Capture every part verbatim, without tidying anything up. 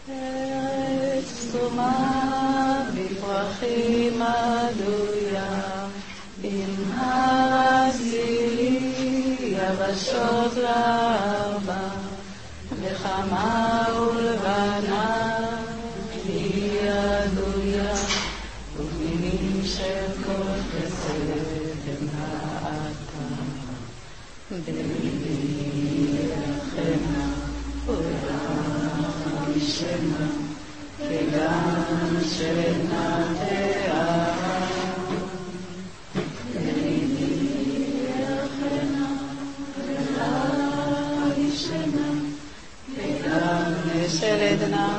ארץ סתומה בפרחים עדויה, עם הסילי יבשות לארבע, לחמה ולבנה היא עדויה, ובמינים של כל חסד הם האתה. בליבי יחנה ולחמישנה, כגן של עדנה תארה. בליבי יחנה ולחמישנה, כגן של עדנה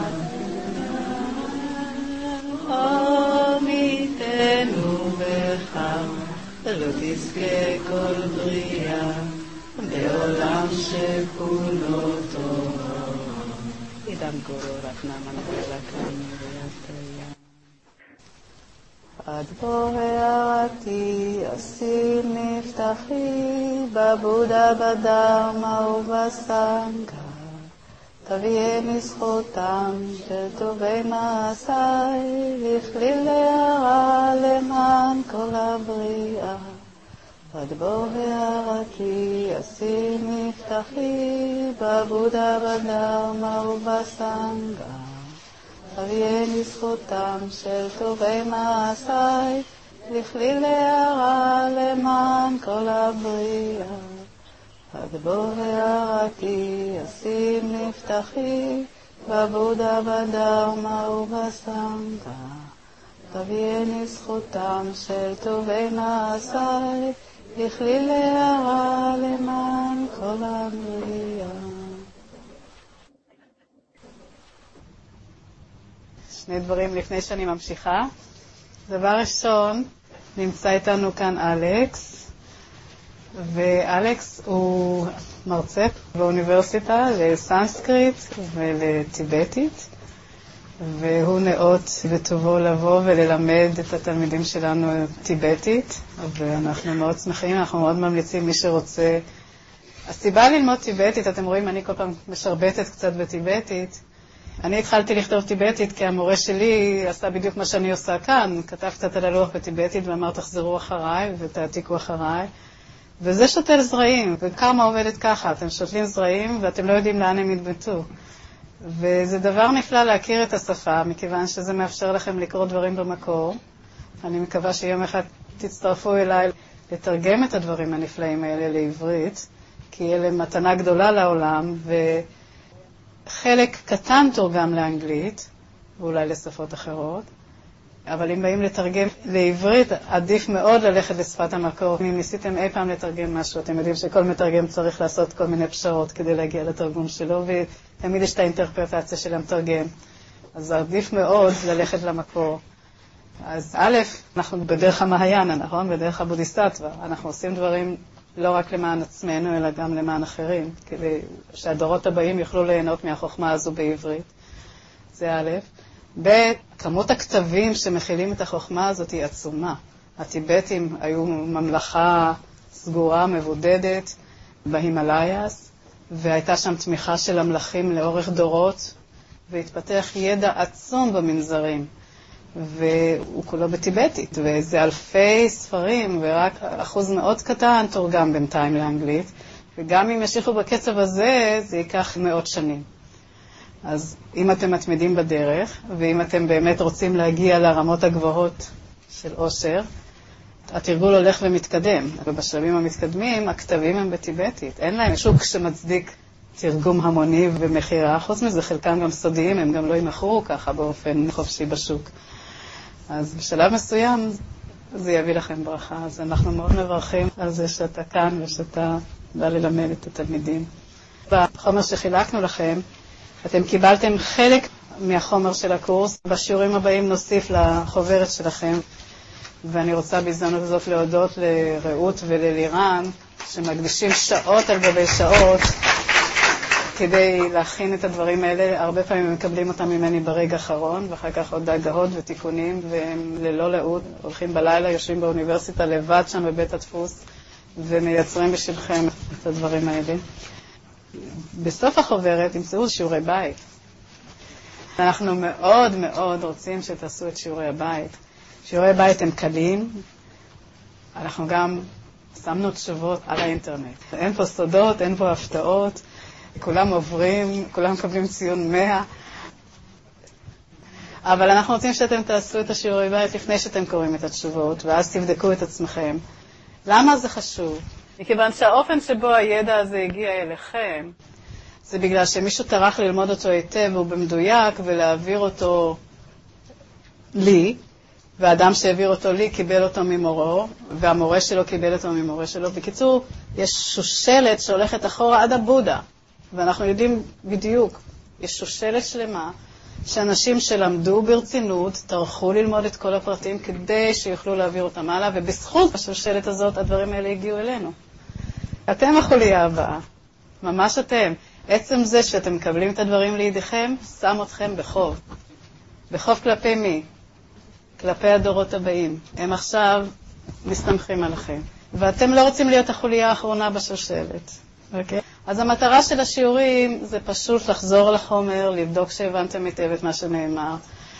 תארה. עמיתנו בך, לא תזכה כל בריאה, בעולם שכולו טוב. אידם גורו רק נאמן ולכם ויתריה. עד בוא הערתי אסיל נפתחי, בבודה בדרמה ובסנגה, תביאני זכותם של טובי מעשיי, לכליל הערה למען כל הבריאה. עד בוא הערתי אסיל נפתחי, בבודה בדרמה ובסנגה, תביאני זכותם של טובי מעשיי, לכליל הערה למען כל הבריאה. עד בוא הערתי אסיל נפתחי, בבודה בדרמה ובסנגה, תביאני זכותם של טובי מעשיי, לכליל הערה למען כל הבריאה. שני דברים לפני שאני ממשיכה. דבר ראשון, נמצא איתנו כאן אלכס, ואלכס הוא מרצה באוניברסיטה לסנסקריט ולטיבטית, והוא נאות בטובו לבוא וללמד את התלמידים שלנו טיבטית, ואנחנו מאוד שמחים, אנחנו מאוד ממליצים מי שרוצה. הסיבה ללמוד טיבטית, אתם רואים, אני כל פעם משרבטת קצת בטיבטית. אני התחלתי לכתוב טיבטית כי המורה שלי עשה בדיוק מה שאני עושה כאן, כתב קצת על הלוח בטיבטית ואמר תחזרו אחריי ותעתיקו אחריי, וזה שותל זרעים, וקרמה עובדת ככה, אתם שותלים זרעים ואתם לא יודעים לאן הם יתבטאו. וזה דבר נפלא להכיר את השפה, מכיוון שזה מאפשר לכם לקרוא דברים במקור. אני מקווה שיום אחד תצטרפו אליי לתרגם את הדברים הנפלאים האלה לעברית, כי אלה מתנה גדולה לעולם, וחלק קטן תורגם לאנגלית, ואולי לשפות אחרות. אבל אם באים לתרגם לעברית, עדיף מאוד ללכת לשפת המקור. אם ניסיתם אי פעם לתרגם משהו, אתם יודעים שכל מתרגם צריך לעשות כל מיני פשרות כדי להגיע לתרגום שלו, ותמיד יש את האינטרפרטציה של המתרגם. אז עדיף מאוד ללכת למקור. אז א', אנחנו בדרך המהיין, נכון? בדרך הבודיסטטווה. אנחנו עושים דברים לא רק למען עצמנו, אלא גם למען אחרים, כדי שהדורות הבאים יוכלו ליהנות מהחוכמה הזו בעברית. זה א'. ב', כמות הכתבים שמכילים את החוכמה הזאת היא עצומה. הטיבטים היו ממלכה סגורה, מבודדת, בהימלאיאס, והייתה שם תמיכה של המלכים לאורך דורות, והתפתח ידע עצום במנזרים, והוא כולו בטיבטית, וזה אלפי ספרים, ורק אחוז מאוד קטן תורגם בינתיים לאנגלית, וגם אם ימשיכו בקצב הזה, זה ייקח מאות שנים. אז אם אתם מתמידים בדרך, ואם אתם באמת רוצים להגיע לרמות הגבוהות של עושר, התרגול הולך ומתקדם. ובשלבים המתקדמים, הכתבים הם בטיבטית. אין להם שוק שמצדיק תרגום המוני ומחירה. חוץ מזה, חלקם גם סודיים, הם גם לא ימכרו ככה באופן חופשי בשוק. אז בשלב מסוים זה יביא לכם ברכה. אז אנחנו מאוד מברכים על זה שאתה כאן ושאתה בא ללמד את התלמידים. בחומר שחילקנו לכם, אתם קיבלתם חלק מהחומר של הקורס. בשיעורים הבאים נוסיף לחוברת שלכם, ואני רוצה בהזדמנות הזאת להודות לרעות וללירן, שמקדישים שעות על גבי שעות כדי להכין את הדברים האלה. הרבה פעמים מקבלים אותם ממני ברגע האחרון, ואחר כך עוד הגהות ותיקונים, והם ללא לאות הולכים בלילה, יושבים באוניברסיטה לבד שם בבית הדפוס, ומייצרים בשבילכם את הדברים האלה. בסוף החוברת תמצאו שיעורי בית. אנחנו מאוד מאוד רוצים שתעשו את שיעורי הבית. שיעורי הבית הם קלים, אנחנו גם שמנו תשובות על האינטרנט. אין פה סודות, אין פה הפתעות, כולם עוברים, כולם מקבלים ציון מאה. אבל אנחנו רוצים שאתם תעשו את השיעורי בית לפני שאתם קוראים את התשובות, ואז תבדקו את עצמכם. למה זה חשוב? מכיוון שהאופן שבו הידע הזה הגיע אליכם, זה בגלל שמישהו טרח ללמוד אותו היטב ובמדויק ולהעביר אותו לי, והאדם שהעביר אותו לי קיבל אותו ממורו, והמורה שלו קיבל אותו ממורה שלו. בקיצור, יש שושלת שהולכת אחורה עד הבודה, ואנחנו יודעים בדיוק, יש שושלת שלמה, שאנשים שלמדו ברצינות, טרחו ללמוד את כל הפרטים כדי שיוכלו להעביר אותם הלאה, ובזכות השושלת הזאת הדברים האלה הגיעו אלינו. אתם החוליה הבאה, ממש אתם. עצם זה שאתם מקבלים את הדברים לידיכם, שם אתכם בחוב. בחוב כלפי מי? כלפי הדורות הבאים. הם עכשיו מסתמכים עליכם. ואתם לא רוצים להיות החוליה האחרונה בשושלת. אוקיי? אז המטרה של השיעורים זה פשוט לחזור לחומר, לבדוק שהבנתם היטב את מה שנאמר.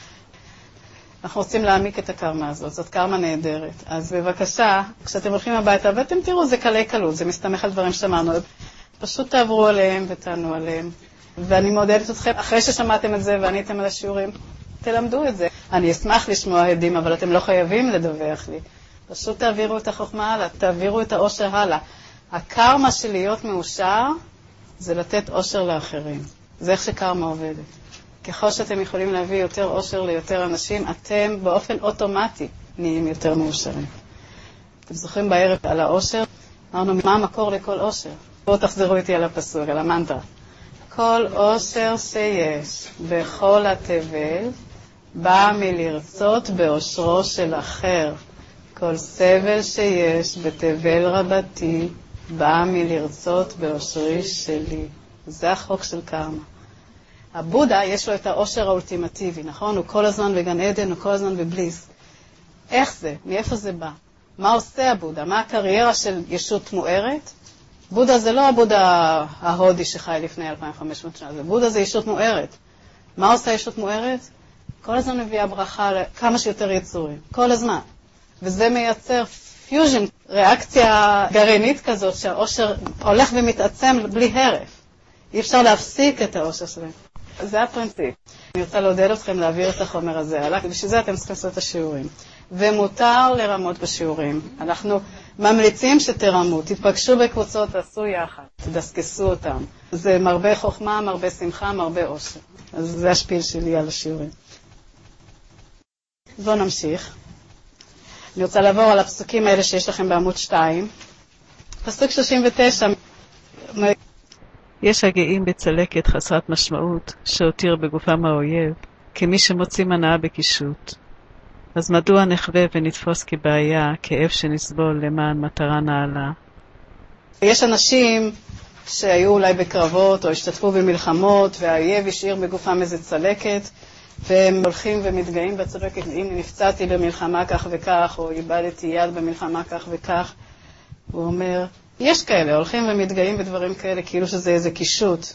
אנחנו רוצים להעמיק את הקרמה הזאת, זאת קרמה נהדרת. אז בבקשה, כשאתם הולכים הביתה, ואתם תראו, זה קלי קלות, זה מסתמך על דברים שאמרנו. פשוט תעברו עליהם ותענו עליהם. ואני מעודדת אתכם, אחרי ששמעתם את זה ועניתם על השיעורים, תלמדו את זה. אני אשמח לשמוע עדים, אבל אתם לא חייבים לדווח לי. פשוט תעבירו את החוכמה הלאה, תעבירו את האושר הלאה. הקרמה של להיות מאושר זה לתת אושר לאחרים. זה איך שקרמה עובדת. ככל שאתם יכולים להביא יותר אושר ליותר אנשים, אתם באופן אוטומטי נהיים יותר מאושרים. אתם זוכרים בערב על האושר? אמרנו, מה המקור לכל אושר? בואו תחזרו איתי על הפסוק, על המנטרה. כל אושר שיש בכל התבל בא מלרצות באושרו של אחר. כל סבל שיש בתבל רבתי בא מלרצות באושרי שלי. זה החוק של קרמה. הבודה יש לו את האושר האולטימטיבי, נכון? הוא כל הזמן בגן עדן, הוא כל הזמן בבליס. איך זה? מאיפה זה בא? מה עושה הבודה? מה הקריירה של ישות מוארת? בודה זה לא הבודה ההודי שחי לפני אלפיים וחמש מאות שנה, זה בודה זה ישות מוארת. מה עושה ישות מוארת? כל הזמן מביאה ברכה לכמה שיותר יצורים, כל הזמן. וזה מייצר פיוז'ן, ריאקציה גרעינית כזאת שהאושר הולך ומתעצם בלי הרף. אי אפשר להפסיק את האושר שלהם. זה הפרינציפ. אני רוצה לעודד אתכם להעביר את החומר הזה הלאה, בשביל זה אתם צריכים לעשות את השיעורים. ומותר לרמות בשיעורים. אנחנו ממליצים שתרמו, תתפגשו בקבוצות, תעשו יחד, תדסקסו אותם. זה מרבה חוכמה, מרבה שמחה, מרבה אושר. אז זה השפיל שלי על השיעורים. בואו נמשיך. אני רוצה לעבור על הפסוקים האלה שיש לכם בעמוד שתיים. פסוק שלושים ותשע. יש הגאים בצלקת חסרת משמעות שהותיר בגופם האויב, כמי שמוצאים הנאה בקישוט. אז מדוע נחווה ונתפוס כבעיה, כאב שנסבול למען מטרה נעלה? יש אנשים שהיו אולי בקרבות או השתתפו במלחמות, והאויב השאיר בגופם איזה צלקת, והם הולכים ומתגאים בצלקת, אם נפצעתי במלחמה כך וכך, או איבדתי יד במלחמה כך וכך. הוא אומר, יש כאלה, הולכים ומתגאים בדברים כאלה, כאילו שזה איזה קישוט.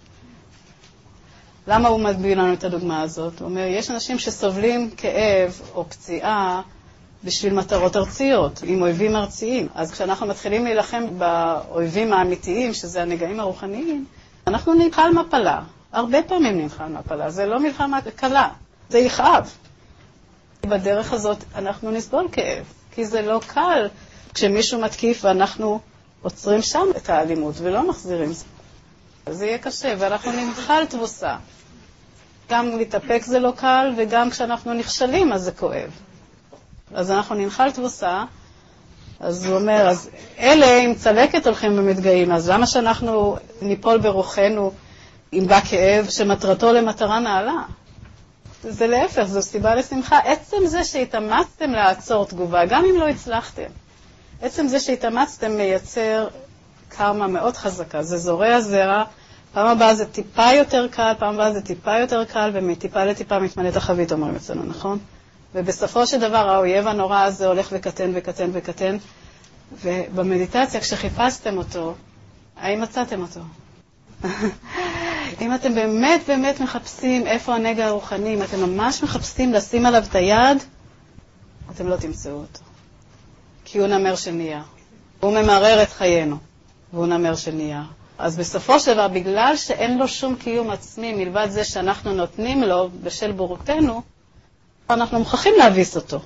למה הוא מביא לנו את הדוגמה הזאת? הוא אומר, יש אנשים שסובלים כאב או פציעה בשביל מטרות ארציות, עם אויבים ארציים. אז כשאנחנו מתחילים להילחם באויבים האמיתיים, שזה הנגעים הרוחניים, אנחנו נלחל מפלה. הרבה פעמים נלחל מפלה. זה לא מלחמה קלה, זה יכאב. בדרך הזאת אנחנו נסבול כאב, כי זה לא קל כשמישהו מתקיף ואנחנו עוצרים שם את האלימות ולא מחזירים. זה יהיה קשה, ואנחנו ננחל תבוסה. גם להתאפק זה לא קל, וגם כשאנחנו נכשלים אז זה כואב. אז אנחנו ננחל תבוסה, אז הוא אומר, אז אלה עם צלקת הולכים ומתגאים, אז למה שאנחנו ניפול ברוחנו עם בא כאב שמטרתו למטרה נעלה? זה להפך, זו סיבה לשמחה. עצם זה שהתאמצתם לעצור תגובה, גם אם לא הצלחתם, עצם זה שהתאמצתם מייצר קרמה מאוד חזקה, זה זורע זרע, פעם הבאה זה טיפה יותר קל, פעם הבאה זה טיפה יותר קל, ומטיפה לטיפה מתמלאת החבית, אומרים אצלנו, נכון? ובסופו של דבר האויב הנורא הזה הולך וקטן וקטן וקטן, ובמדיטציה כשחיפשתם אותו, האם מצאתם אותו? אם אתם באמת באמת מחפשים איפה הנגע הרוחני, אם אתם ממש מחפשים לשים עליו את היד, אתם לא תמצאו אותו. כי הוא נמר של נייר. הוא ממרר את חיינו, והוא נמר של נייר. אז בסופו של דבר, בגלל שאין לו שום קיום עצמי, מלבד זה שאנחנו נותנים לו בשל בורותנו, אנחנו מוכרחים להביס אותו.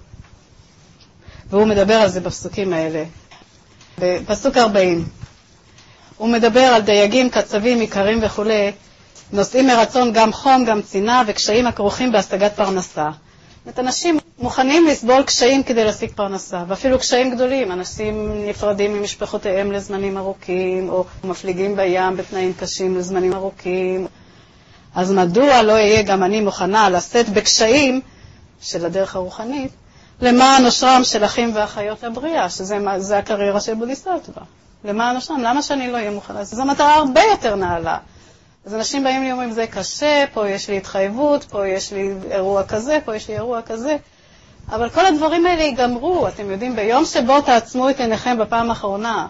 והוא מדבר על זה בפסוקים האלה. בפסוק ארבעים. הוא מדבר על דייגים, קצבים, עיקרים וכו', נושאים מרצון גם חום, גם צינה, וקשיים הכרוכים בהשגת פרנסה. זאת אנשים מוכנים לסבול קשיים כדי להשיג פרנסה, ואפילו קשיים גדולים. אנשים נפרדים ממשפחותיהם לזמנים ארוכים, או מפליגים בים בתנאים קשים לזמנים ארוכים. אז מדוע לא יהיה גם אני מוכנה לשאת בקשיים של הדרך הרוחנית, למען אושרם של אחים ואחיות לבריאה, שזה הקריירה של בודיסטווה. למען אושרם, למה שאני לא אהיה מוכנה? זו מטרה הרבה יותר נעלה. אז אנשים באים לי ואומרים, זה קשה, פה יש לי התחייבות, פה יש לי אירוע כזה, פה יש לי אירוע כזה. אבל כל הדברים האלה ייגמרו. אתם יודעים, ביום שבו תעצמו את עיניכם בפעם האחרונה,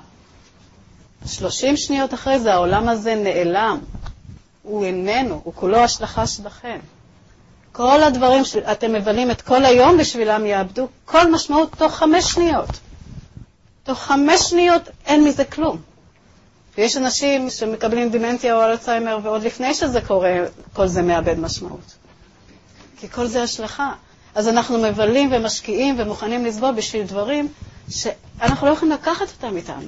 שלושים שניות אחרי זה, העולם הזה נעלם. הוא איננו, הוא כולו השלכה שלכם. כל הדברים שאתם מבלים את כל היום בשבילם יאבדו כל משמעות תוך חמש שניות. תוך חמש שניות אין מזה כלום. ויש אנשים שמקבלים דימנציה או אלצהיימר, ועוד לפני שזה קורה, כל זה מאבד משמעות. כי כל זה השלכה. אז אנחנו מבלים ומשקיעים ומוכנים לסבול בשביל דברים שאנחנו לא יכולים לקחת אותם איתנו.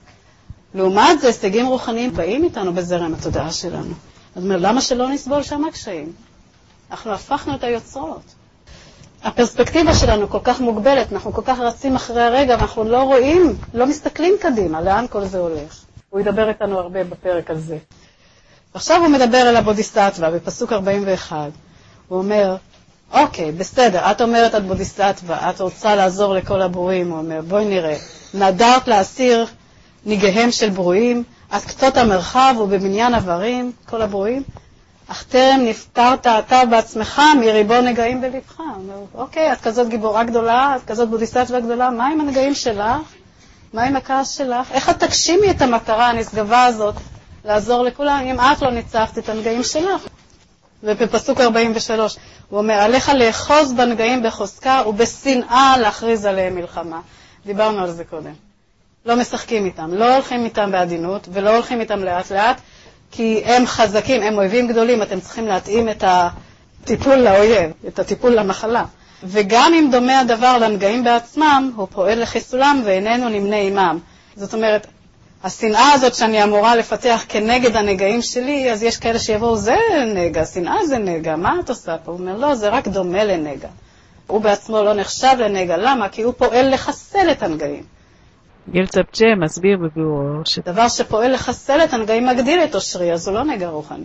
לעומת זה, הישגים רוחניים באים איתנו בזרם התודעה שלנו. זאת אומרת, למה שלא נסבול שם הקשיים? אנחנו הפכנו את היוצרות. הפרספקטיבה שלנו כל כך מוגבלת, אנחנו כל כך רצים אחרי הרגע, ואנחנו לא רואים, לא מסתכלים קדימה, לאן כל זה הולך. הוא ידבר איתנו הרבה בפרק על זה. עכשיו הוא מדבר על הבודיסטווה, בפסוק ארבעים ואחת. הוא אומר, אוקיי, בסדר, את אומרת את בודיסטווה, את רוצה לעזור לכל הברואים, הוא אומר, בואי נראה. נדרת להסיר ניגיהם של ברואים, את קצות המרחב ובבניין עברים, כל הברואים, אך טרם נפטרת אתה בעצמך מריבו נגעים בלבך. הוא אומר, אוקיי, את כזאת גיבורה גדולה, את כזאת בודיסטווה גדולה, מה עם הנגעים שלך? מה עם הכעס שלך? איך את תגשימי את המטרה הנשגבה הזאת לעזור לכולם אם את לא ניצחת את הנגעים שלך? ובפסוק ארבעים ושלוש הוא אומר, עליך לאחוז בנגעים בחוזקה ובשנאה להכריז עליהם מלחמה. דיברנו על זה קודם. לא משחקים איתם, לא הולכים איתם בעדינות ולא הולכים איתם לאט לאט, כי הם חזקים, הם אויבים גדולים, אתם צריכים להתאים את הטיפול לאויב, את הטיפול למחלה. וגם אם דומה הדבר לנגעים בעצמם, הוא פועל לחיסולם ואיננו נמנה עמם. זאת אומרת, השנאה הזאת שאני אמורה לפתח כנגד הנגעים שלי, אז יש כאלה שיבואו, זה נגע, שנאה זה נגע, מה את עושה פה? הוא אומר, לא, זה רק דומה לנגע. הוא בעצמו לא נחשב לנגע, למה? כי הוא פועל לחסל את הנגעים. גיל צפצ'ה מסביר בביאור ש... דבר שפועל לחסל את הנגעים מגדיל את אושרי, אז הוא לא נגע רוחני.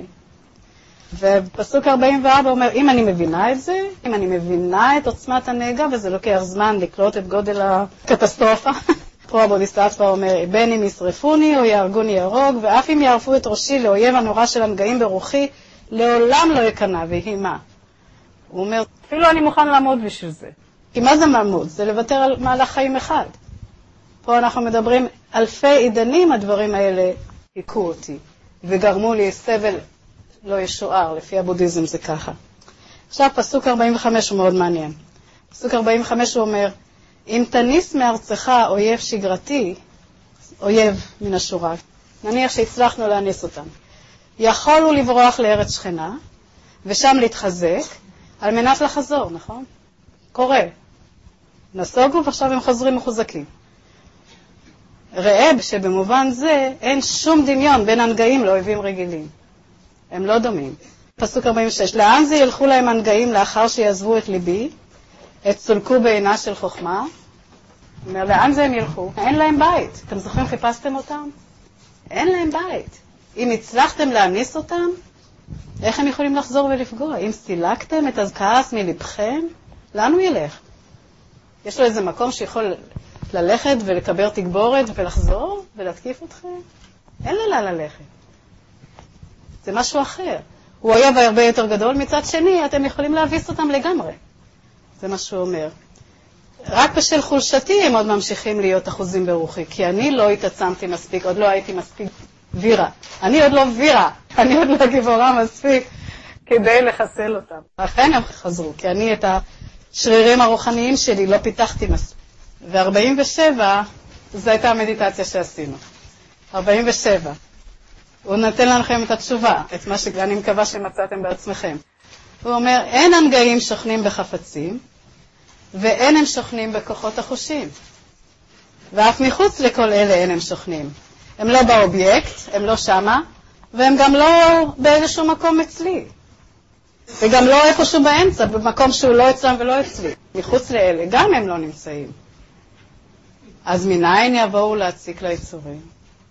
ובפסוק ארבעים וארבע אומר, אם אני מבינה את זה, אם אני מבינה את עוצמת הנגע, וזה לוקח זמן לקלוט את גודל הקטסטרופה, פה הבודיסטווה אומר, בין אם ישרפוני או יהרגוני יהרוג, ואף אם יערפו את ראשי לאויב הנורא של הנגעים ברוחי, לעולם לא יקנה, ויהי מה. הוא אומר, אפילו אני מוכן לעמוד בשביל זה. כי מה זה מעמוד? זה לוותר על מהלך חיים אחד. פה אנחנו מדברים אלפי עידנים, הדברים האלה היכו אותי, וגרמו לי סבל לא ישוער, לפי הבודהיזם זה ככה. עכשיו פסוק ארבעים וחמש הוא מאוד מעניין. פסוק ארבעים וחמש הוא אומר, אם תניס מארצך אויב שגרתי, אויב מן השורה, נניח שהצלחנו להניס אותם, יכולו לברוח לארץ שכנה, ושם להתחזק, על מנת לחזור, נכון? קורה. נסוגו ועכשיו הם חוזרים מחוזקים. ראה שבמובן זה אין שום דמיון בין הנגעים לאויבים רגילים. הם לא דומים. פסוק ארבעים ושש, לאן זה ילכו להם הנגעים לאחר שיעזבו את ליבי, את סולקו בעינה של חוכמה? אומר, לאן זה הם ילכו? אין להם בית. אתם זוכרים, חיפשתם אותם? אין להם בית. אם הצלחתם להניס אותם, איך הם יכולים לחזור ולפגוע? אם סילקתם את הכעס מלבכם, לאן הוא ילך? יש לו איזה מקום שיכול ללכת ולקבר תגבורת ולחזור ולהתקיף אתכם? אין לו לאן ללכת. זה משהו אחר. הוא אויב הרבה יותר גדול, מצד שני אתם יכולים להביס אותם לגמרי. זה מה שהוא אומר. רק בשל חולשתי הם עוד ממשיכים להיות אחוזים ברוחי, כי אני לא התעצמתי מספיק, עוד לא הייתי מספיק וירה. אני עוד לא וירה, אני עוד לא גיבורה מספיק כדי לחסל אותם. לכן הם חזרו, כי אני את השרירים הרוחניים שלי לא פיתחתי מספיק. ו-ארבעים ושבע, זו הייתה המדיטציה שעשינו. ארבעים ושבע. הוא נותן לכם את התשובה, את מה שאני מקווה שמצאתם בעצמכם. הוא אומר, אין הנגעים שוכנים בחפצים, ואין הם שוכנים בכוחות החושים. ואף מחוץ לכל אלה אין הם שוכנים. הם לא באובייקט, הם לא שמה, והם גם לא באיזשהו מקום אצלי. וגם לא איפשהו באמצע, במקום שהוא לא אצלם ולא אצלי. מחוץ לאלה, גם הם לא נמצאים. אז מניין יבואו להציק ליצורים?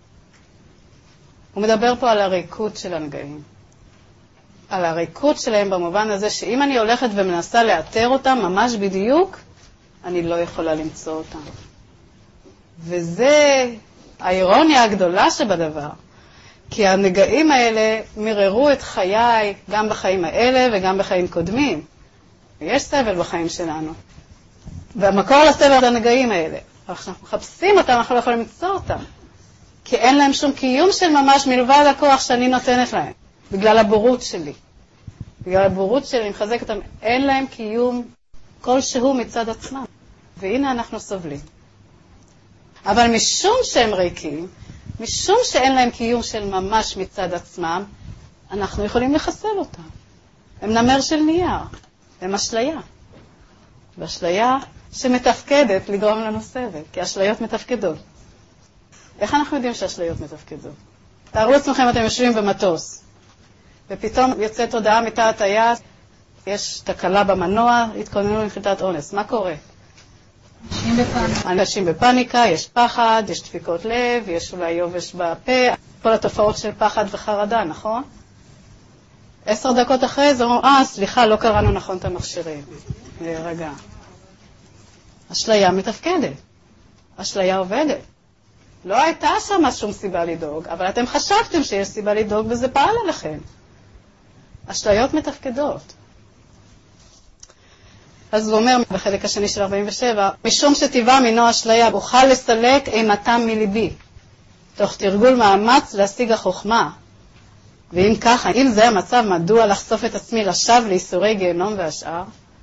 הוא מדבר פה על הריקות של הנגעים. על הריקות שלהם במובן הזה שאם אני הולכת ומנסה לאתר אותם ממש בדיוק, אני לא יכולה למצוא אותם. וזה האירוניה הגדולה שבדבר. כי הנגעים האלה מררו את חיי גם בחיים האלה וגם בחיים קודמים. ויש סבל בחיים שלנו. והמקור לסבל זה הנגעים האלה. אנחנו מחפשים אותם, אנחנו לא יכולים למצוא אותם. כי אין להם שום קיום של ממש מלבד הכוח שאני נותנת להם. בגלל הבורות שלי. בגלל הבורות שלי, אני מחזק אותם, אין להם קיום כלשהו מצד עצמם. והנה אנחנו סובלים. אבל משום שהם ריקים, משום שאין להם קיום של ממש מצד עצמם, אנחנו יכולים לחסל אותם. הם נמר של נייר, הם אשליה. ואשליה שמתפקדת לגרום לנו סבל, כי אשליות מתפקדות. איך אנחנו יודעים שאשליות מתפקדות? תארו לעצמכם, אתם יושבים במטוס, ופתאום יוצאת הודעה מתא הטייס, יש תקלה במנוע, התכוננו לנחיתת אונס. מה קורה? אנשים בפניקה. אנשים בפניקה, יש פחד, יש דפיקות לב, יש אולי יובש בפה, כל התופעות של פחד וחרדה, נכון? עשר דקות אחרי זה אומרים, אה, סליחה, לא קראנו נכון את המכשירים. רגע. אשליה מתפקדת. אשליה עובדת. לא הייתה שם שום סיבה לדאוג, אבל אתם חשבתם שיש סיבה לדאוג וזה פעל עליכם. אשליות מתפקדות. אז הוא אומר בחלק השני של ארבעים ושבע, משום שטבעה מינו אשליה, אוכל לסלק אימתם מליבי, תוך תרגול מאמץ להשיג החוכמה. ואם ככה, אם זה המצב, מדוע לחשוף את עצמי לשווא לייסורי גיהנום והשאר?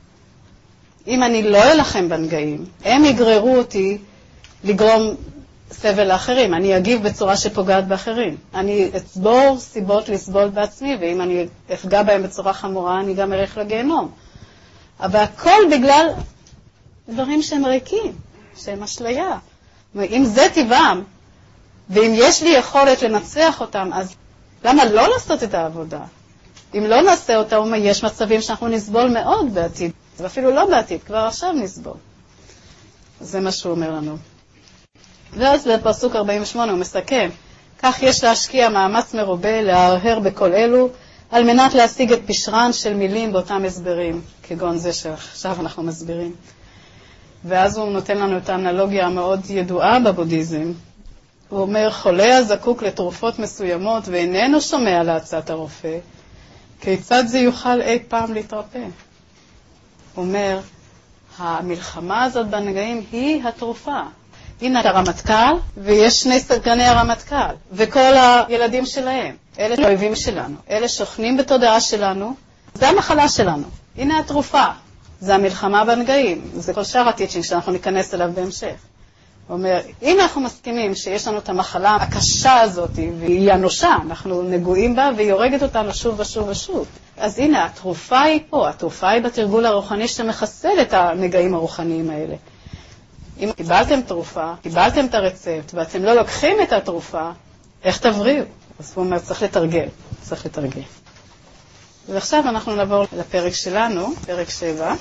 אם אני לא אלחם בנגעים, הם יגררו אותי לגרום סבל לאחרים. אני אגיב בצורה שפוגעת באחרים. אני אצבור סיבות לסבול בעצמי, ואם אני אפגע בהם בצורה חמורה, אני גם ארח לגיהנום. אבל הכל בגלל דברים שהם ריקים, שהם אשליה. אם זה טבעם, ואם יש לי יכולת לנצח אותם, אז למה לא לעשות את העבודה? אם לא נעשה אותה, יש מצבים שאנחנו נסבול מאוד בעתיד, ואפילו לא בעתיד, כבר עכשיו נסבול. זה מה שהוא אומר לנו. ואז בפסוק ארבעים ושמונה הוא מסכם, כך יש להשקיע מאמץ מרובה להרהר בכל אלו, על מנת להשיג את פשרן של מילים באותם הסברים, כגון זה שעכשיו אנחנו מסבירים. ואז הוא נותן לנו את האנלוגיה המאוד ידועה בבודהיזם. הוא אומר, חולה הזקוק לתרופות מסוימות ואיננו שומע להצעת הרופא, כיצד זה יוכל אי פעם להתרפא? הוא אומר, המלחמה הזאת בנגעים היא התרופה. הנה הרמטכ"ל, ויש שני סגני הרמטכ"ל, וכל הילדים שלהם. אלה האויבים שלנו, אלה שוכנים בתודעה שלנו, זה המחלה שלנו. הנה התרופה, זה המלחמה בנגעים, זה כל שאר הטיצ'ינג שאנחנו ניכנס אליו בהמשך. הוא אומר, אם אנחנו מסכימים שיש לנו את המחלה הקשה הזאת, והיא אנושה, אנחנו נגועים בה והיא הורגת אותנו שוב ושוב ושוב. אז הנה, התרופה היא פה, התרופה היא בתרגול הרוחני שמחסל את הנגעים הרוחניים האלה. אם קיבלתם תרופה, קיבלתם את הרצפט, ואתם לא לוקחים את התרופה, איך תבריאו? אז הוא אומר, צריך לתרגל, צריך לתרגל. ועכשיו אנחנו נעבור לפרק שלנו, פרק שבע.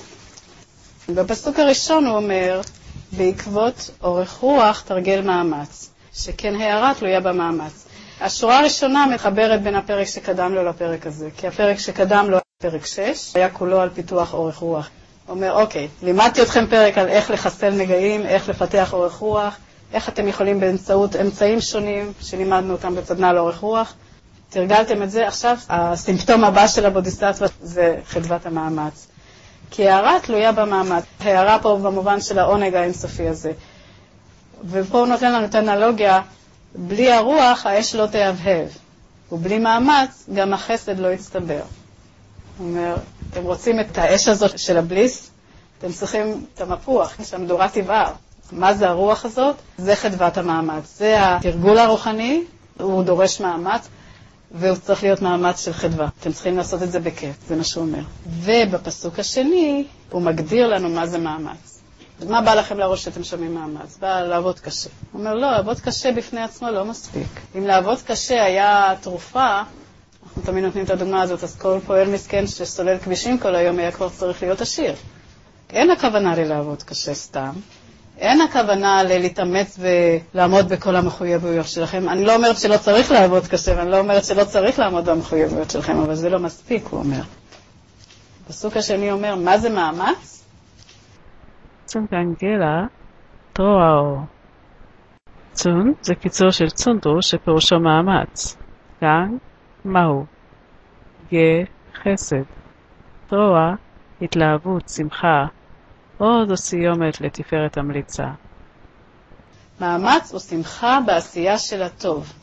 בפסוק הראשון הוא אומר, בעקבות אורך רוח תרגל מאמץ, שכן הערה תלויה במאמץ. השורה הראשונה מחברת בין הפרק שקדם לו לפרק הזה, כי הפרק שקדם לו, פרק שש, היה כולו על פיתוח אורך רוח. הוא אומר, אוקיי, לימדתי אתכם פרק על איך לחסל נגעים, איך לפתח אורך רוח, איך אתם יכולים באמצעות אמצעים שונים שלימדנו אותם בסדנה לאורך רוח. תרגלתם את זה, עכשיו הסימפטום הבא של הבודיסטווה זה חדוות המאמץ. כי הערה תלויה במאמץ. הערה פה במובן של העונג האינסופי הזה. ופה הוא נותן לנו את האנלוגיה בלי הרוח האש לא תהבהב, ובלי מאמץ גם החסד לא יצטבר. הוא אומר, אתם רוצים את האש הזאת של הבליס, אתם צריכים את המפוח, שהמדורה תבער. מה זה הרוח הזאת? זה חדוות המאמץ. זה התרגול הרוחני, הוא דורש מאמץ, והוא צריך להיות מאמץ של חדווה. אתם צריכים לעשות את זה בכיף, זה מה שהוא אומר. ובפסוק השני, הוא מגדיר לנו מה זה מאמץ. מה בא לכם לראש שאתם שומעים מאמץ? בא לעבוד קשה. הוא אומר, לא, לעבוד קשה בפני עצמו לא מספיק. אם לעבוד קשה היה תרופה, אנחנו תמיד נותנים את הדוגמה הזאת, אז כל פועל מסכן שסולל כבישים כל היום היה כבר צריך להיות עשיר. אין הכוונה לי לעבוד קשה סתם. אין הכוונה להתאמץ ולעמוד בכל המחויבויות שלכם. אני לא אומרת שלא צריך לעבוד קשה, ואני לא אומרת שלא צריך לעמוד במחויבויות שלכם, אבל זה לא מספיק, הוא אומר. הפסוק השני אומר, מה זה מאמץ? צון גנגלה, טרואו. צון זה קיצור של צונדרו שפירושו מאמץ. גנג, מהו? גה, חסד. טרואה, התלהבות, שמחה. עוד או סיומת לתפארת המליצה. מאמץ הוא שמחה בעשייה של הטוב.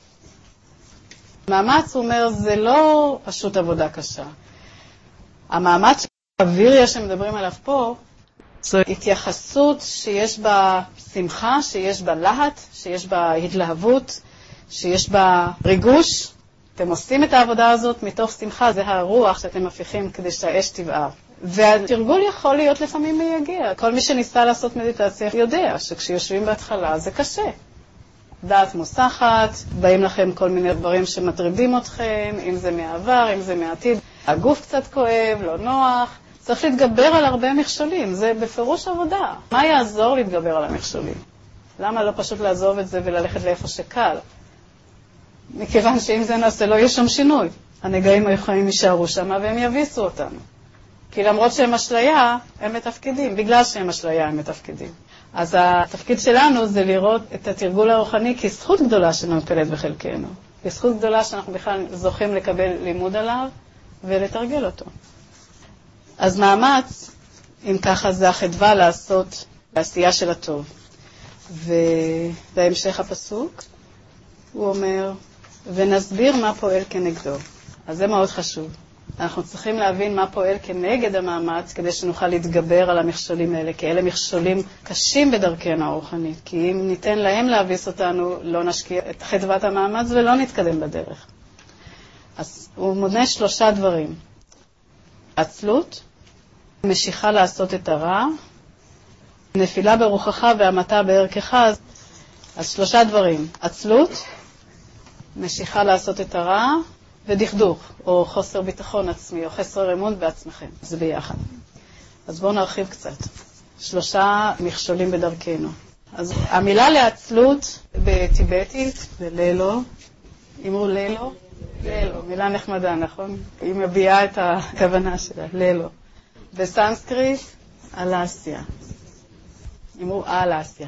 מאמץ, הוא אומר, זה לא פשוט עבודה קשה. המאמץ האווירי שמדברים עליו פה, זו התייחסות שיש בה שמחה, שיש בה להט, שיש בה התלהבות, שיש בה ריגוש. אתם עושים את העבודה הזאת מתוך שמחה, זה הרוח שאתם מפיחים כדי שהאש תבער. והתרגול יכול להיות לפעמים מייגע. כל מי שניסה לעשות מדיטציה יודע שכשיושבים בהתחלה זה קשה. דעת מוסחת, באים לכם כל מיני דברים שמטרידים אתכם, אם זה מהעבר, אם זה מהעתיד. הגוף קצת כואב, לא נוח. צריך להתגבר על הרבה מכשולים, זה בפירוש עבודה. מה יעזור להתגבר על המכשולים? למה לא פשוט לעזוב את זה וללכת לאיפה שקל? מכיוון שאם זה נעשה לא יהיה שם שינוי. הנגעים היחיים יישארו שם והם יביסו אותנו. כי למרות שהם אשליה, הם מתפקידים. בגלל שהם אשליה, הם מתפקידים. אז התפקיד שלנו זה לראות את התרגול הרוחני כזכות גדולה שנופלת בחלקנו. כזכות גדולה שאנחנו בכלל זוכים לקבל לימוד עליו ולתרגל אותו. אז מאמץ, אם ככה, זה החדווה לעשות בעשייה של הטוב. ובהמשך הפסוק, הוא אומר, ונסביר מה פועל כנגדו. אז זה מאוד חשוב. אנחנו צריכים להבין מה פועל כנגד המאמץ, כדי שנוכל להתגבר על המכשולים האלה, כי אלה מכשולים קשים בדרכנו הרוחנית. כי אם ניתן להם להביס אותנו, לא נשקיע את חדוות המאמץ ולא נתקדם בדרך. אז הוא מונה שלושה דברים. עצלות, משיכה לעשות את הרע, נפילה ברוחך והמתה בערכך. אז שלושה דברים. עצלות, משיכה לעשות את הרע, ודכדוך, או חוסר ביטחון עצמי, או חסר אמון בעצמכם. זה ביחד. אז בואו נרחיב קצת. שלושה מכשולים בדרכנו. אז המילה לעצלות בטיבטית זה לילו. אמרו לילו? לילו. מילה נחמדה, נכון? היא מביאה את הכוונה שלה, לילו. בסנסקריט, אלסיה. אמרו אלסיה.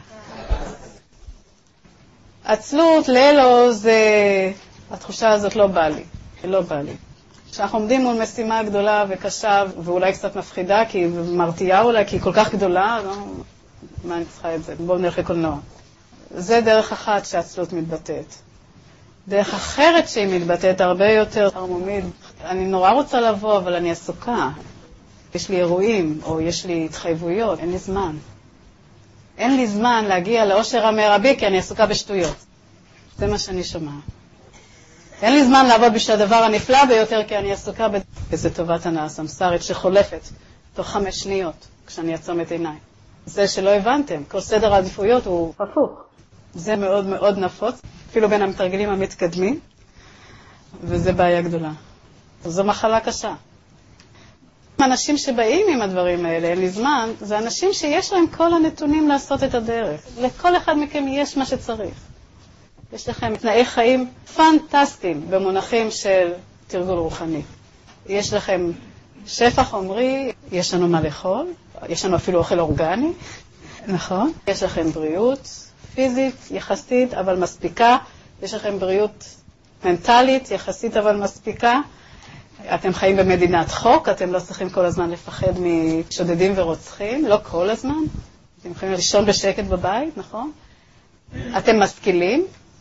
עצלות, לילו, זה... התחושה הזאת לא בא לי. לא בא לי. כשאנחנו עומדים מול משימה גדולה וקשה, ואולי קצת מפחידה, כי היא מרתיעה אולי, כי היא כל כך גדולה, לא, מה אני צריכה את זה? בואו נלך לקולנוע. זה דרך אחת שהעצלות מתבטאת. דרך אחרת שהיא מתבטאת הרבה יותר ערמומית. אני נורא רוצה לבוא, אבל אני עסוקה. יש לי אירועים, או יש לי התחייבויות, אין לי זמן. אין לי זמן להגיע לאושר המרבי, כי אני עסוקה בשטויות. זה מה שאני שומעת. אין לי זמן לעבוד בשביל הדבר הנפלא ביותר, כי אני עסוקה באיזה טובת הנאה סמסרית שחולפת תוך חמש שניות, כשאני אעצום את עיניי. זה שלא הבנתם, כל סדר העדיפויות הוא הפוך. זה מאוד מאוד נפוץ, אפילו בין המתרגלים המתקדמים, וזה בעיה גדולה. זו מחלה קשה. אנשים שבאים עם הדברים האלה, אין לי זמן, זה אנשים שיש להם כל הנתונים לעשות את הדרך. לכל אחד מכם יש מה שצריך. יש לכם תנאי חיים פנטסטיים במונחים של תרגול רוחני. יש לכם שפע חומרי, יש לנו מה לאכול, יש לנו אפילו אוכל אורגני, נכון? יש לכם בריאות פיזית יחסית אבל מספיקה, יש לכם בריאות מנטלית יחסית אבל מספיקה. אתם חיים במדינת חוק, אתם לא צריכים כל הזמן לפחד משודדים ורוצחים, לא כל הזמן. אתם יכולים לישון בשקט בבית, נכון? אתם משכילים,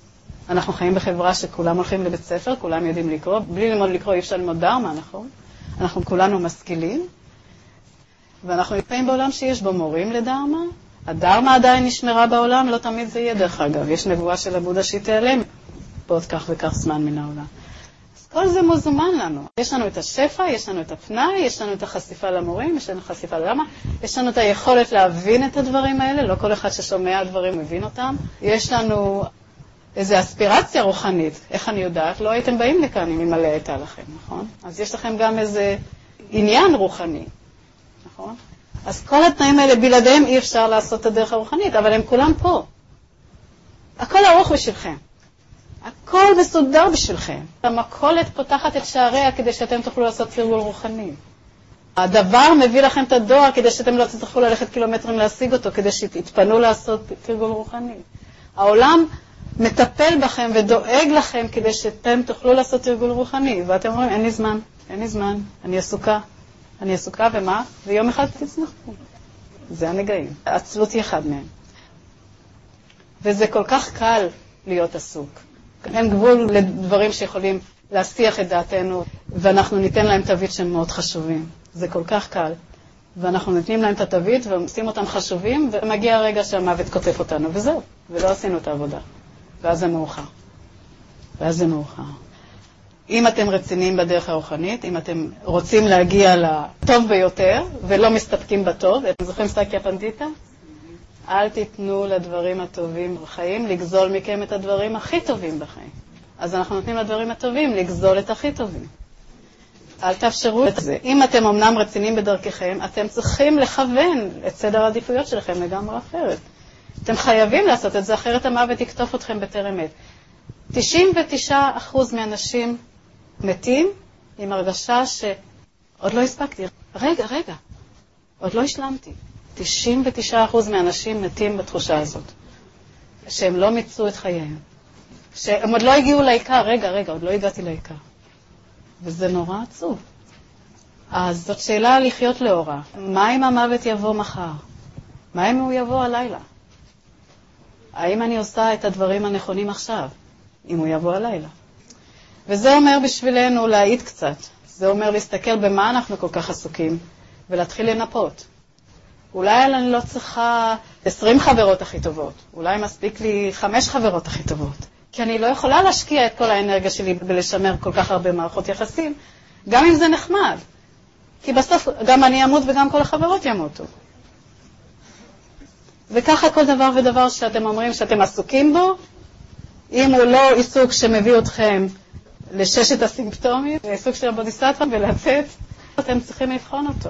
אנחנו חיים בחברה שכולם הולכים לבית ספר, כולם יודעים לקרוא. בלי ללמוד לקרוא אי אפשר ללמוד דרמה, נכון? אנחנו כולנו משכילים. ואנחנו חיים בעולם שיש בו מורים לדרמה. הדרמה עדיין נשמרה בעולם, לא תמיד זה יהיה דרך אגב. יש נבואה של הבודה שתיעלם בעוד כך וכך זמן מן העולם. אז כל זה מוזמן לנו. יש לנו את השפע, יש לנו את הפנאי, יש לנו את החשיפה למורים, יש לנו חשיפה לדרמה, יש לנו את היכולת להבין את הדברים האלה, לא כל אחד ששומע דברים מבין אותם. יש לנו איזו אספירציה רוחנית. איך אני יודעת? לא הייתם באים לכאן אם מלא הייתה לכם, נכון? אז יש לכם גם איזה עניין רוחני, נכון? אז כל התנאים האלה בלעדיהם אי אפשר לעשות את הדרך הרוחנית, אבל הם כולם פה. הכל ארוך בשבילכם. הכל מסודר בשבילכם. המכולת פותחת את שעריה כדי שאתם תוכלו לעשות תרגול רוחני. הדבר מביא לכם את הדואר כדי שאתם לא תצטרכו ללכת קילומטרים להשיג אותו, כדי שתתפנו לעשות תרגול רוחני. העולם מטפל בכם ודואג לכם כדי שאתם תוכלו לעשות תרגול רוחני. ואתם אומרים, אין לי זמן, אין לי זמן, אני עסוקה. אני עסוקה ומה? ויום אחד תצנחו. זה הנגעים. העצלות היא אחד מהם. וזה כל כך קל להיות עסוק. אין גבול לדברים שיכולים להסיח את דעתנו, ואנחנו ניתן להם תווית שהם מאוד חשובים. זה כל כך קל. ואנחנו נותנים להם את התווית ועושים אותם חשובים, ומגיע הרגע שהמוות כותף אותנו, וזהו. ולא עשינו את העבודה. ואז זה מאוחר. ואז זה מאוחר. אם אתם רציניים בדרך הרוחנית, אם אתם רוצים להגיע לטוב ביותר, ולא מסתפקים בטוב, אתם זוכרים סטקיה פנדיטה? אל תיתנו לדברים הטובים בחיים לגזול מכם את הדברים הכי טובים בחיים. אז אנחנו נותנים לדברים הטובים לגזול את הכי טובים. אל תאפשרו את זה. אם אתם אמנם רציניים בדרככם, אתם צריכים לכוון את סדר העדיפויות שלכם לגמרי אחרת. אתם חייבים לעשות את זה, אחרת המוות יקטוף אתכם בטרם עת. תשעים ותשעה אחוז מהאנשים מתים עם הרגשה שעוד לא הספקתי. רגע, רגע, עוד לא השלמתי. תשעים ותשעה אחוז מהאנשים מתים בתחושה הזאת, שהם לא מיצו את חייהם. שהם עוד לא הגיעו לעיקר. רגע, רגע, עוד לא הגעתי לעיקר. וזה נורא עצוב. אז זאת שאלה לחיות לאורה. מה אם המוות יבוא מחר? מה אם הוא יבוא הלילה? האם אני עושה את הדברים הנכונים עכשיו, אם הוא יבוא הלילה? וזה אומר בשבילנו להעיד קצת. זה אומר להסתכל במה אנחנו כל כך עסוקים, ולהתחיל לנפות. אולי אני לא צריכה עשרים חברות הכי טובות. אולי מספיק לי חמש חברות הכי טובות. כי אני לא יכולה להשקיע את כל האנרגיה שלי ולשמר כל כך הרבה מערכות יחסים, גם אם זה נחמד. כי בסוף גם אני אמות וגם כל החברות ימותו. וככה כל דבר ודבר שאתם אומרים שאתם עסוקים בו, אם הוא לא עיסוק שמביא אתכם לששת הסימפטומים, עיסוק של הבודיסטווה ולצאת, אתם צריכים לבחון אותו.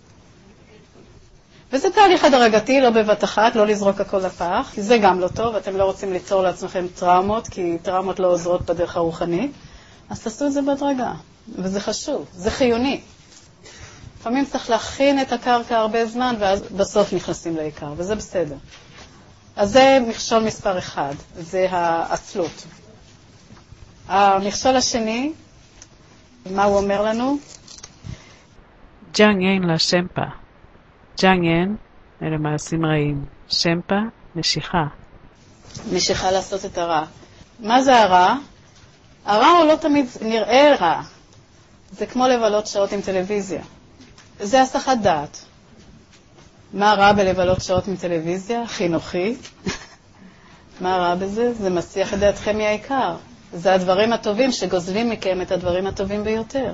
וזה תהליך הדרגתי, לא בבת אחת, לא לזרוק הכל לפח, כי זה גם לא טוב, אתם לא רוצים ליצור לעצמכם טראומות, כי טראומות לא עוזרות בדרך הרוחנית, אז תעשו את זה בהדרגה, וזה חשוב, זה חיוני. לפעמים צריך להכין את הקרקע הרבה זמן, ואז בסוף נכנסים לעיקר, וזה בסדר. אז זה מכשול מספר אחד, זה העצלות. המכשול השני, מה הוא אומר לנו? ג'אנג אין לה שמפה. ג'אנג אין, אלה מעשים רעים. שמפה, משיכה. משיכה לעשות את הרע. מה זה הרע? הרע הוא לא תמיד נראה רע. זה כמו לבלות שעות עם טלוויזיה. זה הסחת דעת. מה רע בלבלות שעות עם טלוויזיה? חינוכי. מה רע בזה? זה מסיח את דעתכם מהעיקר. זה הדברים הטובים שגוזלים מכם את הדברים הטובים ביותר.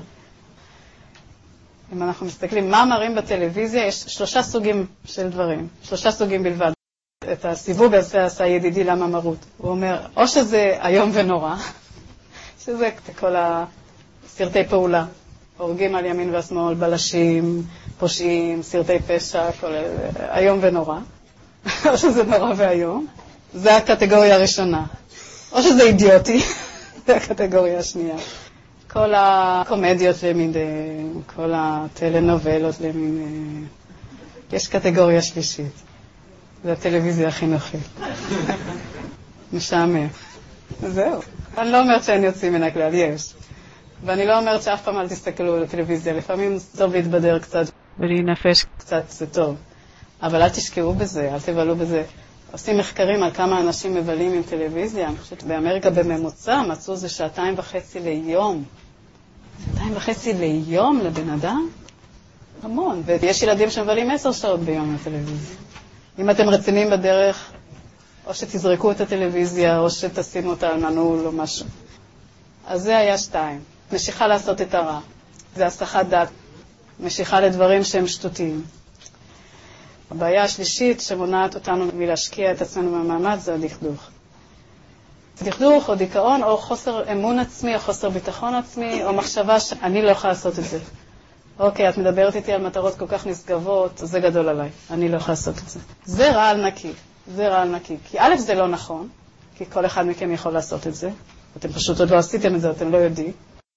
אם אנחנו מסתכלים מה מראים בטלוויזיה, יש שלושה סוגים של דברים. שלושה סוגים בלבד. את הסיבוב הזה עשה ידידי למה מרות. הוא אומר, או שזה היום ונורא, שזה כל הסרטי פעולה. הורגים על ימין והשמאל, בלשים, פושעים, סרטי פשע, כל היום ונורא. או שזה נורא והיום. זה הקטגוריה הראשונה. או שזה אידיוטי, זה הקטגוריה השנייה. כל הקומדיות למיניהם, כל הטלנובלות למיניהם. יש קטגוריה שלישית. זה הטלוויזיה החינוכית. משעמם. זהו. אני לא אומרת שאין יוצאים מן הכלל, יש. ואני לא אומרת שאף פעם אל תסתכלו על הטלוויזיה. לפעמים טוב להתבדר קצת. ולהינפש. קצת זה טוב. אבל אל תשקעו בזה, אל תבלו בזה. עושים מחקרים על כמה אנשים מבלים עם טלוויזיה. אני חושבת באמריקה בממוצע מצאו זה שעתיים וחצי ליום. שעתיים וחצי ליום לבן אדם? המון. ויש ילדים שמבלים עשר שעות ביום בטלוויזיה. אם אתם רציניים בדרך, או שתזרקו את הטלוויזיה, או שתשימו אותה על מנעול או משהו. אז זה היה שתיים. משיכה לעשות את הרע. זה הסחת דעת. משיכה לדברים שהם שטותיים. הבעיה השלישית שמונעת אותנו מלהשקיע את עצמנו במאמץ זה הדכדוך. דכדוך או דיכאון או חוסר אמון עצמי או חוסר ביטחון עצמי או מחשבה שאני לא יכולה לעשות את זה. אוקיי, את מדברת איתי על מטרות כל כך נשגבות, זה גדול עליי, אני לא יכולה לעשות את זה. זה רעל נקי, זה רעל נקי. כי א' זה לא נכון, כי כל אחד מכם יכול לעשות את זה. אתם פשוט עוד לא עשיתם את זה, אתם לא יודעים.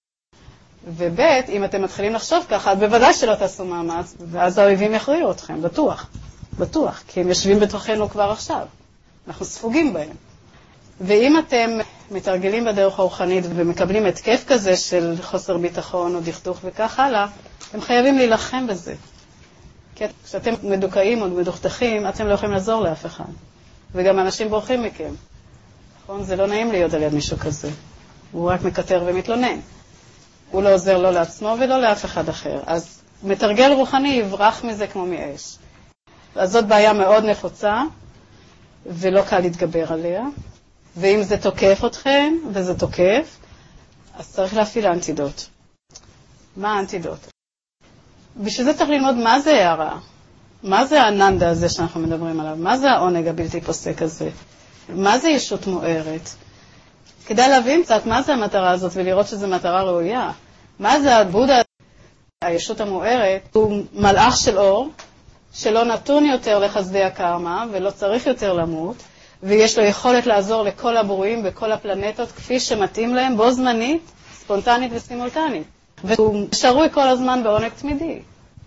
וב' אם אתם מתחילים לחשוב ככה, בוודאי שלא תעשו מאמץ, ואז האויבים יכריעו אתכם, בטוח, בטוח, כי הם יושבים בתוכנו כבר עכשיו. אנחנו ספוגים בהם. ואם אתם מתרגלים בדרך הרוחנית ומקבלים התקף כזה של חוסר ביטחון או דכדוך וכך הלאה, אתם חייבים להילחם בזה. כי כשאתם מדוכאים או מדוכדכים, אתם לא יכולים לעזור לאף אחד. וגם אנשים בורחים מכם. נכון? זה לא נעים להיות על יד מישהו כזה. הוא רק מקטר ומתלונן. הוא לא עוזר לא לעצמו ולא לאף אחד אחר. אז מתרגל רוחני יברח מזה כמו מאש. אז זאת בעיה מאוד נפוצה, ולא קל להתגבר עליה. ואם זה תוקף אתכם, וזה תוקף, אז צריך להפעיל אנטידוט. מה האנטידוט? בשביל זה צריך ללמוד מה זה הרע. מה זה האננדה הזה שאנחנו מדברים עליו? מה זה העונג הבלתי פוסק הזה? מה זה ישות מוארת? כדאי להבין קצת מה זה המטרה הזאת ולראות שזו מטרה ראויה. מה זה הבודה, הישות המוארת? הוא מלאך של אור, שלא נתון יותר לחסדי הקרמה ולא צריך יותר למות, ויש לו יכולת לעזור לכל הברואים וכל הפלנטות כפי שמתאים להם בו זמנית, ספונטנית וסימולטנית. והוא שרוי כל הזמן בעונג תמידי.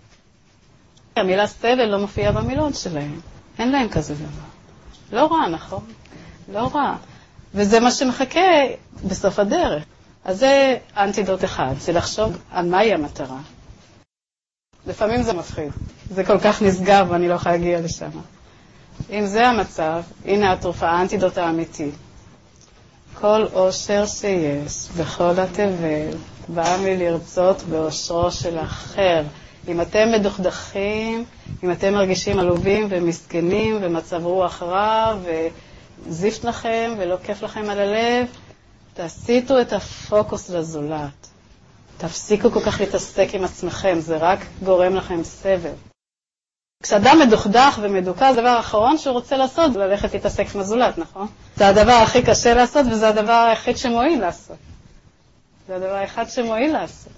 המילה סבל לא מופיעה במילון שלהם. אין להם כזה דבר. לא רע, נכון? לא רע. וזה מה שמחכה בסוף הדרך. אז זה אנטידוט אחד, זה לחשוב על מהי המטרה. לפעמים זה מפחיד. זה כל כך נסגר ואני לא יכולה להגיע לשם. אם זה המצב, הנה התרופה, האנטידוט האמיתי. כל אושר שיש בכל התבל, בא מלרצות באושרו של אחר. אם אתם מדוכדכים, אם אתם מרגישים עלובים ומסכנים ומצב רוח רע וזיפט לכם ולא כיף לכם על הלב, תסיטו את הפוקוס לזולת. תפסיקו כל כך להתעסק עם עצמכם, זה רק גורם לכם סבל. כשאדם מדוכדך ומדוכא, זה הדבר האחרון שהוא רוצה לעשות, ללכת להתעסק עם הזולת, נכון? זה הדבר הכי קשה לעשות וזה הדבר היחיד שמועיל לעשות. זה הדבר האחד שמועיל לעשות.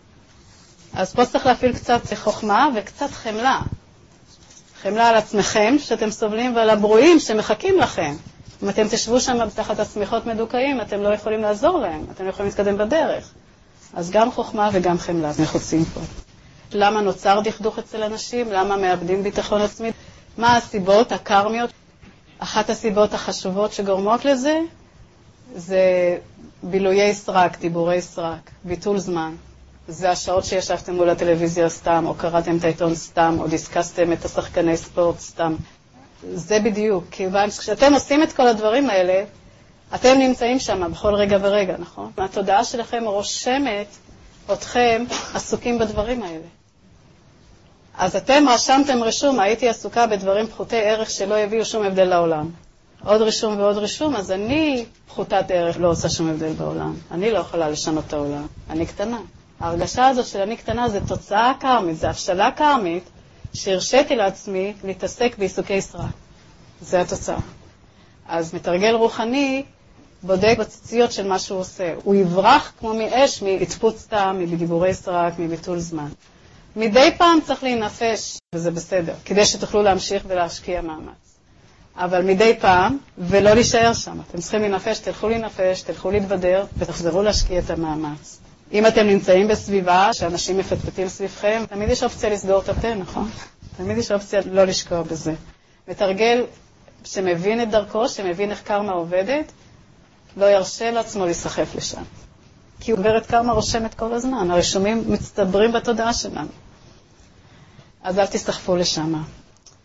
אז פה צריך להפעיל קצת חוכמה וקצת חמלה. חמלה על עצמכם שאתם סובלים ועל הברואים שמחכים לכם. אם אתם תשבו שם תחת הצמיחות מדוכאים, אתם לא יכולים לעזור להם, אתם לא יכולים להתקדם בדרך. אז גם חוכמה וגם חמלה נחוצים פה. למה נוצר דכדוך אצל אנשים? למה מאבדים ביטחון עצמי? מה הסיבות הקרמיות? אחת הסיבות החשובות שגורמות לזה זה בילויי סרק, דיבורי סרק, ביטול זמן. זה השעות שישבתם מול הטלוויזיה סתם, או קראתם את העיתון סתם, או דיסקסתם את השחקני ספורט סתם. זה בדיוק, כיוון שכשאתם עושים את כל הדברים האלה, אתם נמצאים שם בכל רגע ורגע, נכון? התודעה שלכם רושמת אתכם עסוקים בדברים האלה. אז אתם רשמתם רישום, הייתי עסוקה בדברים פחותי ערך שלא יביאו שום הבדל לעולם. עוד רישום ועוד רישום, אז אני פחותת ערך לא עושה שום הבדל בעולם. אני לא יכולה לשנות את העולם. אני קטנה. ההרגשה הזאת של אני קטנה זה תוצאה קרמית, זה הפשלה קרמית שהרשיתי לעצמי להתעסק בעיסוקי סרק. זה התוצאה. אז מתרגל רוחני בודק בציציות של מה שהוא עושה. הוא יברח כמו מאש, מהתפוץ סתם, מדיבורי סרק, מביטול זמן. מדי פעם צריך להינפש, וזה בסדר, כדי שתוכלו להמשיך ולהשקיע מאמץ. אבל מדי פעם, ולא להישאר שם. אתם צריכים להינפש, תלכו להינפש, תלכו להתבדר, ותחזרו להשקיע את המאמץ. אם אתם נמצאים בסביבה שאנשים מפטפטים סביבכם, תמיד יש אופציה לסגור את הפה, נכון? תמיד יש אופציה לא לשקוע בזה. מתרגל שמבין את דרכו, שמבין איך קרמה עובדת, לא ירשה לעצמו להיסחף לשם. כי גברת קרמה רושמת כל הזמן, הרשומים מצטברים בתודעה שלנו. אז אל תסחפו לשם.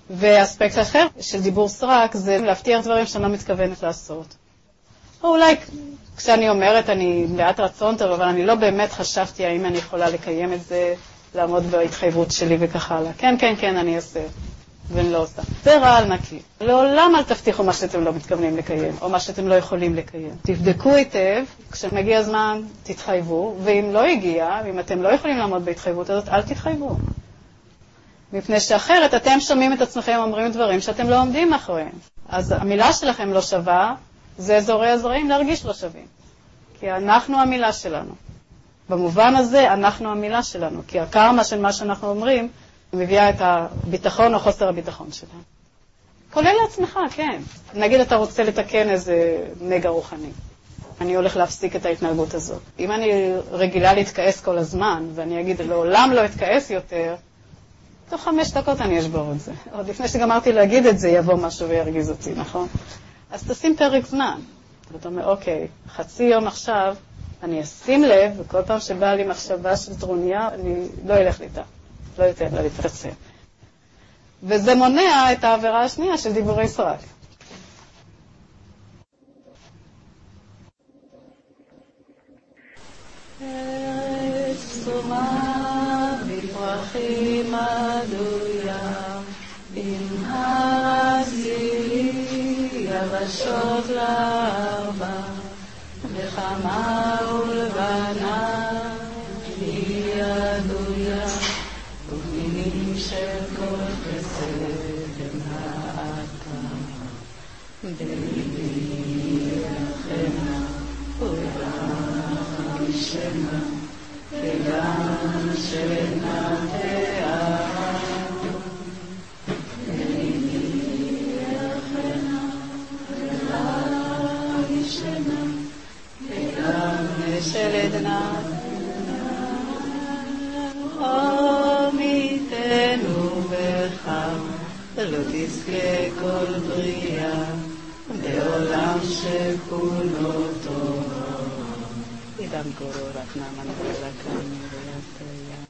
ואספקט אחר של דיבור סרק זה להבטיח דברים שאני לא מתכוונת לעשות. או אולי כשאני אומרת אני בעד רצון טוב, אבל אני לא באמת חשבתי האם אני יכולה לקיים את זה, לעמוד בהתחייבות שלי וכך הלאה. כן, כן, כן, אני אעשה. ואני לא עושה. זה רעל נקי. לעולם אל תבטיחו מה שאתם לא מתכוונים לקיים, או מה שאתם לא יכולים לקיים. תבדקו היטב, כשמגיע הזמן תתחייבו, ואם לא הגיע, אם אתם לא יכולים לעמוד בהתחייבות הזאת, אל תתחייבו. מפני שאחרת אתם שומעים את עצמכם אומרים דברים שאתם לא עומדים מאחוריהם. אז המילה שלכם לא שווה, זה אזורי הזרעים להרגיש לא שווים. כי אנחנו המילה שלנו. במובן הזה אנחנו המילה שלנו, כי הקרמה של מה שאנחנו אומרים מביאה את הביטחון או חוסר הביטחון שלנו. כולל לעצמך, כן. נגיד אתה רוצה לתקן איזה נגע רוחני. אני הולך להפסיק את ההתנהגות הזאת. אם אני רגילה להתכעס כל הזמן, ואני אגיד לעולם לא אתכעס יותר, תוך חמש דקות אני אשבור את זה. עוד לפני שגמרתי להגיד את זה, יבוא משהו וירגיז אותי, נכון? אז תשים פרק זמן. ואתה אומר, אוקיי, חצי יום עכשיו, אני אשים לב, וכל פעם שבאה לי מחשבה של טרוניה, אני לא אלך איתה. לא יותר לה להתרצה. וזה מונע את העבירה השנייה של דיבורי סרק. ארץ תומה בפרחים עדויה, עם הזילי יבשות לארבע, וחמה ולבנה היא עדויה, ובמינים של כל חסד האתה, בליבי יחנה ולחשנה, כגן שנה תארה, בליבי יחנה ולחשנה, כגן של עדנה. עמיתנו בך, לא תזכה כל בריאה, בעולם שכולו טוב. עידן גורו רק נאמן ולקן ויתיה.